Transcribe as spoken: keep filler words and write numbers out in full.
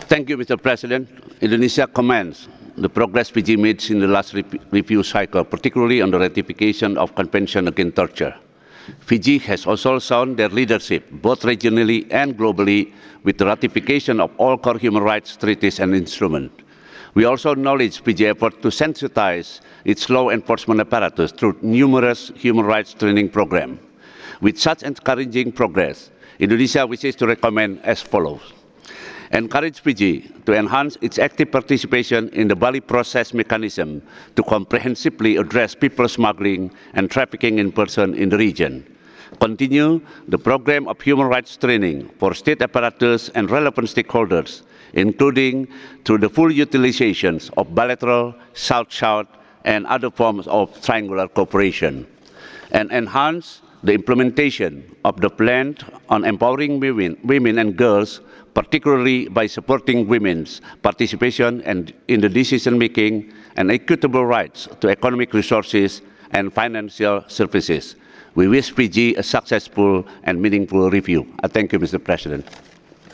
Thank you, Mister President. Indonesia commends the progress Fiji made in the last re review cycle, particularly on the ratification of Convention Against Torture. Fiji has also shown their leadership, both regionally and globally, with the ratification of all core human rights treaties and instruments. We also acknowledge Fiji's effort to sensitize its law enforcement apparatus through numerous human rights training programs. With such encouraging progress, Indonesia wishes to recommend as follows. Encourage Fiji to enhance its active participation in the Bali process mechanism to comprehensively address people smuggling and trafficking in person in the region. Continue the program of human rights training for state apparatus and relevant stakeholders, including through the full utilization of bilateral, South-South, and other forms of triangular cooperation. And enhance the implementation of the plan on empowering women, women and girls, particularly by supporting women's participation and in the decision-making and equitable rights to economic resources and financial services. We wish Fiji a successful and meaningful review. I thank you, Mister President.